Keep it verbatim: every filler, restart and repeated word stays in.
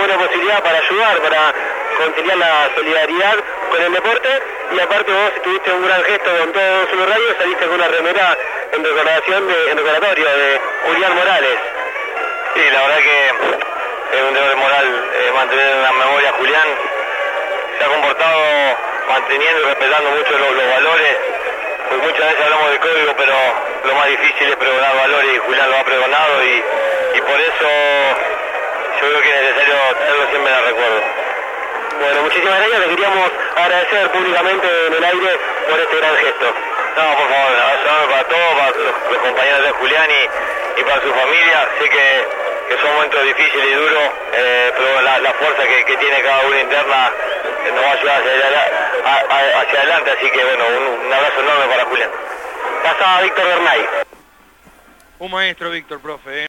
buena posibilidad para ayudar, para conciliar la solidaridad con el deporte, y aparte vos tuviste un gran gesto con todo Solo Radio, saliste con una remera en recordación de, en recordatorio de Julián Morales. Sí, la verdad que es un deber moral eh, mantener en la memoria a Julián. Se ha comportado manteniendo y respetando mucho los, los valores, pues muchas veces hablamos del código, pero lo más difícil es pregonar valores, y Julián lo ha pregonado, y, y por eso yo creo que es necesario tenerlo siempre en el recuerdo. Bueno, muchísimas gracias, le queríamos agradecer públicamente en el aire por este gran gesto. No, por favor, abrazo para todos, para los, los compañeros de Julián y, y para su familia. Sé que, que son momentos difíciles y duros, eh, pero la, la fuerza que, que tiene cada uno interna eh, nos va a ayudar hacia, hacia, hacia adelante, así que bueno, un, un abrazo enorme para Julián. Pasa Víctor Bernay. Un maestro, Víctor, profe, ¿eh?